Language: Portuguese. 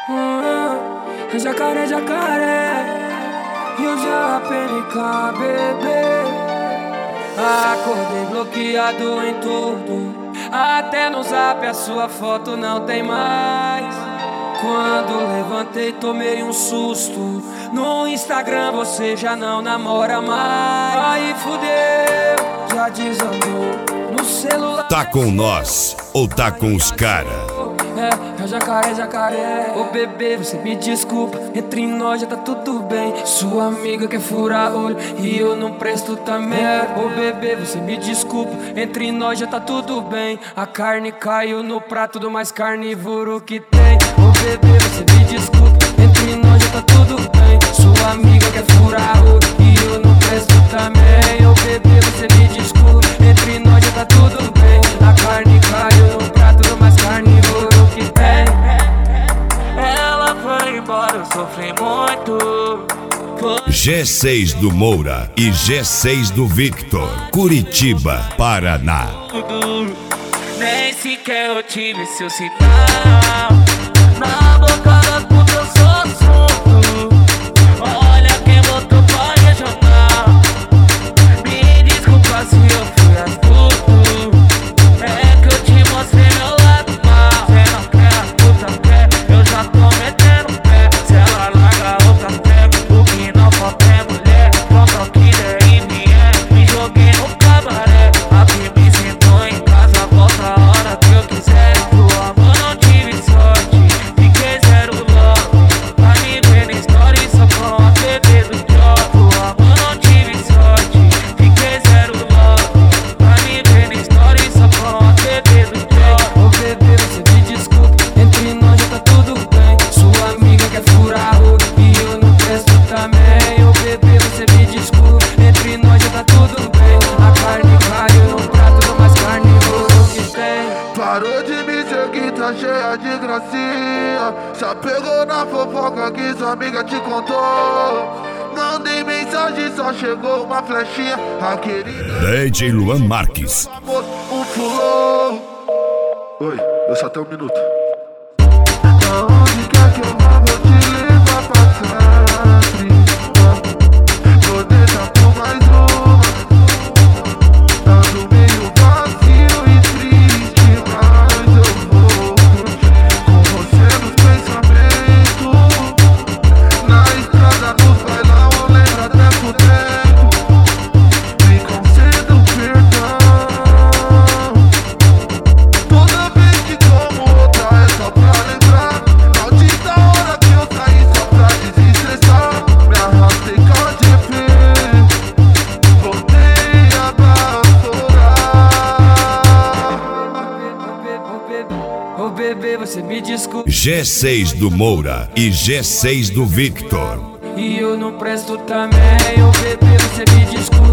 Jacaré, jacaré, e eu já PNK, bebê. Acordei bloqueado em tudo, até no zap a sua foto não tem mais. Quando levantei tomei um susto, no Instagram você já não namora mais. Aí fudeu, já desandou no celular. Tá com nós ou tá com os cara? É jacaré, jacaré. Ô bebê, você me desculpa, entre nós já tá tudo bem. Sua amiga quer furar olho e eu não presto também. Ô bebê, você me desculpa, entre nós já tá tudo bem. A carne caiu no prato do mais carnívoro que tem. Ô bebê, você me desculpa, entre nós já tá tudo bem. Sua amiga quer furar olho e eu não presto também. Ô bebê, você me desculpa, entre nós já tá tudo bem. A carne caiu no prato do mais carnívoro que tem. Ela foi embora, eu sofri muito. G6 do Moura e G6 do Victor, Curitiba, Paraná. Nem sequer eu tive seu sinal. Na boca das putas eu sou solto. Olha quem botou pra regional. Me desculpa se eu fui astuto. É que eu te mostrei meu lado mal. Cê não quer, a puta quer, eu já tô metendo pé. Se ela larga outra pega, o que não falta é mulher. Pronto, que der e vier, me joguei no cabaré. Aqui me sentou em casa, volta a hora que eu quiser. Do amor não tive sorte, fiquei zero love. Pra me ver na história só com a TV do job. Do amor não tive sorte, fiquei zero love. Pra me ver na história só com a TV do job. Ô bebê, você me desculpa, entre nós já tá tudo bem. Sua amiga quer furar olho e eu não presto também. Ô bebê, você me desculpa, entre nós já tá tudo bem. A carne caiu no prato do mais carnívoro que tem. Parou de me seguir, tá cheia de gracinha. Já pegou na fofoca que sua amiga te contou. Mandei mensagem, só chegou uma flechinha. A querida DJ Luan Marques. um flow. Oi, eu só tenho um minuto. Aonde quer que eu vá, vou te levar pra sempre. Vou deixar por mais uma. Ando meio vazio e triste, mas eu vou com você nos pensamentos. Na estrada, nos bailão, eu lembro até por tempo. Me conceda o perdão. Toda vez que tomo outra é só pra lembrar. Maldita hora que eu saí só pra desestressar. Me arrastei com a GP, voltei a baforar. Ô bebê, você me desculpa, G6 do Moura e G6 do Victor. e eu não presto também. Ô bebê, você me desculpa,